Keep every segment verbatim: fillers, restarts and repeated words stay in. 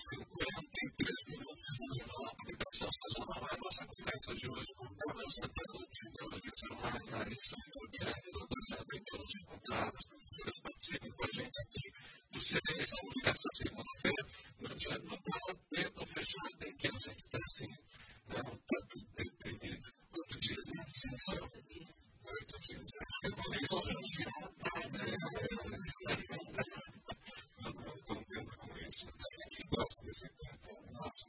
cinquenta e três minutos levou a publicação sazonal à nossa conversa de hoje com Carlos Santana, que é biologia celular, Larissa Fabiane, doutorando em biologia comparada. As professoras participam com a gente aqui do C B S nessa segunda-feira, no dia nublado, preto ou fechado, em que a gente está assim, né, um tanto deprimido. Oito dias, né? Oito dias. É por isso. Todo mundo contenta com isso. A gente gosta desse tempo nosso.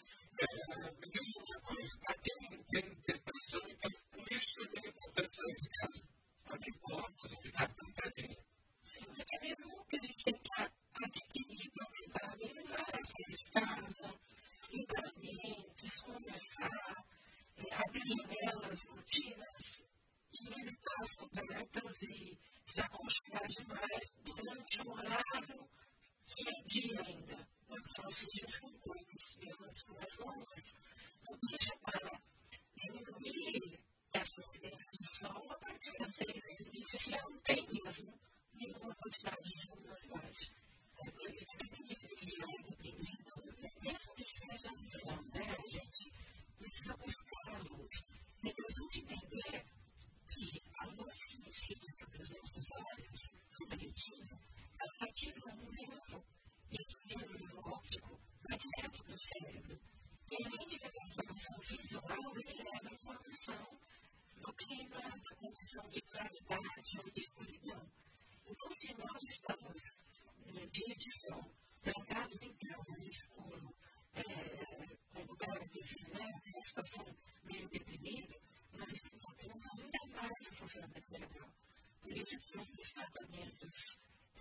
Me diz uma coisa, para quem tem depressão, então, por isso também é importante sair de casa. Para quem pode ficar tentadinho. Sim, o mecanismo que a gente tem que adquirir para tentar amenizar é sair de casa, limpar ambientes, conversar, abrir janelas, cortinas, e evitar as cobertas e se aconchegar demais durante um horário que é dia ainda, porque nossos dias são curtos e as noites são mais longas. Então, deixa para diminuir essa incidência de sol a partir das seis, seis e vinte, se já não tem mesmo nenhuma quantidade de luminosidade. É por isso que tem que vigiar deprimido, mesmo que seja no verão, né, gente? Precisa buscar a luz. É importante entender que a luz que incide sobre os nossos olhos, sobre a retina, ela ativa um nervo, e esse nervo óptico vai direto para o cérebro. E além de levar informação visual, ele leva informação do clima, da condição de claridade ou de escuridão. Então, se nós estamos no dia de sol, trancados em casa, no escuro, é, com lugar de né, uma situação meio deprimida, nós estamos tendo ainda mais o funcionamento cerebral. Por isso que os tratamentos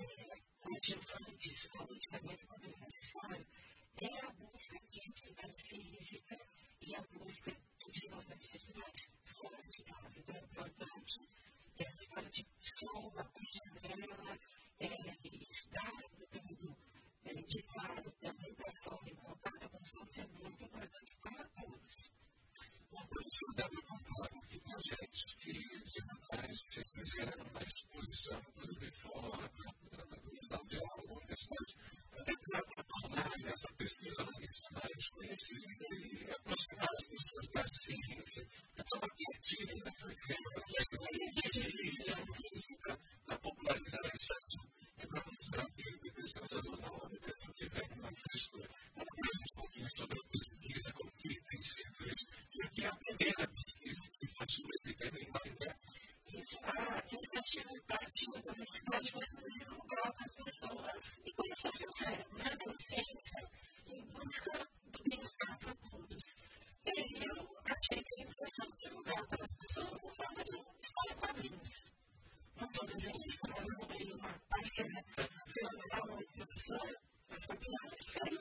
coadjuvantes, ou medicamento quando é necessário, é a busca de atividade física e a busca do desenvolvimento de atividades fora de casa. Então, é importante essa história de sol, abrir janela, estar no período de claro também para fora, em contato com os outros, é muito importante para todos. Uma coisa que eu deve contar aqui com a gente, que dias atrás vocês fizeram uma exposição, inclusive fora, da visão de aula, universidade, até para tornar essa pesquisa mais conhecida e aproximar as pessoas da ciência. Então, aqui é tiro, né? Porque para popularizar esse assunto e para mostrar que a depressão sazonal, a depressão que vem na frescura. Vamos falar um pouquinho sobre a pesquisa, como que tem sido isso. E aqui é a primeira pesquisa que faz sobre esse tema em Maringá. A iniciativa partiu da necessidade de divulgar para as pessoas e conhecer o seu cérebro, né? Da ciência, em busca do bem-estar para todos. E eu achei que era interessante divulgar para as pessoas em forma de história em quadrinhos. Não sou desenhista, mas eu tomei uma parceira fenomenal, uma professora, a Fabiane, que fez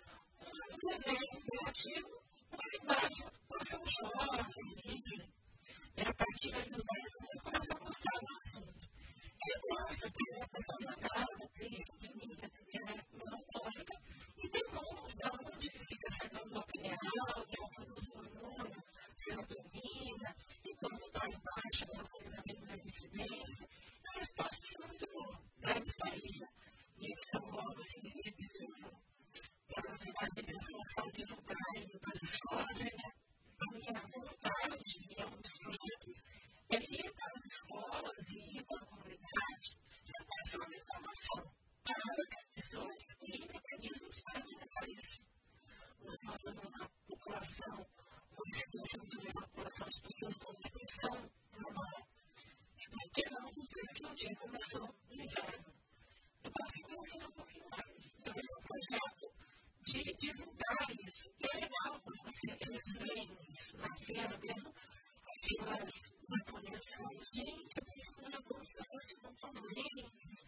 um desenho criativo, uma linguagem para ser um jovem, enfim. E a partir aí dos dez anos eu começo a gostar do assunto. Eu gosto de uma pessoa zangada, triste, deprimida, melancólica, e demonstra onde fica essa envelope real, que é o produz hormônio, serotonina, e quando está em baixa, ela tem uma incidência. A resposta foi muito boa. Deve sair, e eles são novos e exibição. Para a verdade, eles começaram a divulgar indo para as escolas, e a minha vontade, e é um dos projetos, é ir para as escolas e ir para a comunidade e passar a informação para que as pessoas criem mecanismos para minimizar isso. Nós temos uma população, uma situação de uma população de pessoas com depressão normal. E por que não dizer que um dia começou no inverno? Eu posso conhecer um pouquinho mais. Então, esse é um projeto de divulgar isso. E é legal, porque eles veem isso na feira mesmo. As senhoras japonesas falam, gente, eu pensei em algumas pessoas que não estão doentes,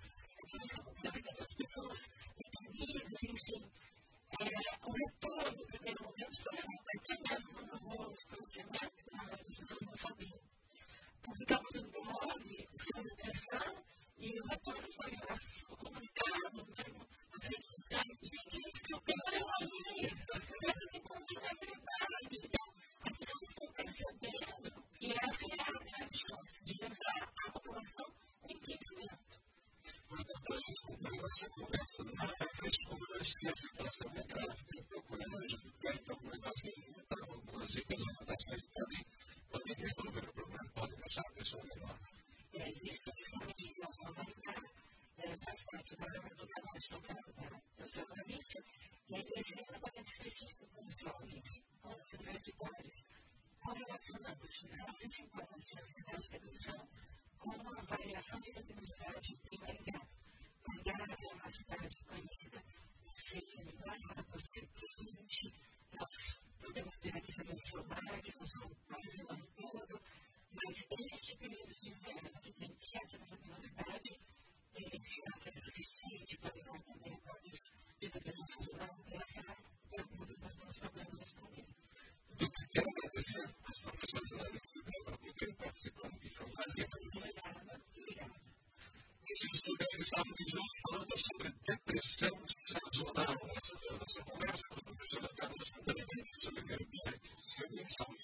eu pensei que as pessoas deprimidas, enfim. O retorno, no primeiro momento, foi até mesmo no rolo de conhecimento, as pessoas não sabiam. Publicamos um blog sobre depressão e o retorno foi o comunicado, mesmo as redes sociais. Gente, gente, que eu quero ali, eu me encontro na verdade. As pessoas estão percebendo a situação é grave, tem que procurar ajuda, tem problema assim, então, algumas dicas, orientações podem, podem resolver o problema, podem deixar a pessoa melhor. É, isso especificamente em relação à humanidade, faz parte da diagnóstica da jornalista, e aí esse é um trabalho específico com os jovens, com os universitários, correlacionando-se as sintomas de ansiedade e depressão com a variação de luminosidade em Maringá. Maringá é uma cidade conhecida por ser iluminada, por ser quente, nós podemos ter aqui também solar, que funciona quase o ano todo, mas este período de inverno que tem queda de luminosidade, será que é suficiente para levar também a quadros de depressão sazonal? Essa é uma das nossas problemas responder. Do que quero agradecer aos professores da universidade para poderem participar do que foi fazer. Obrigada, obrigada. Esse estudante estava junto falando sobre depressão sazonal. Essa foi a nossa conversa com os professores Carlos Santana e Soleneiro Bianchi. Seguinte,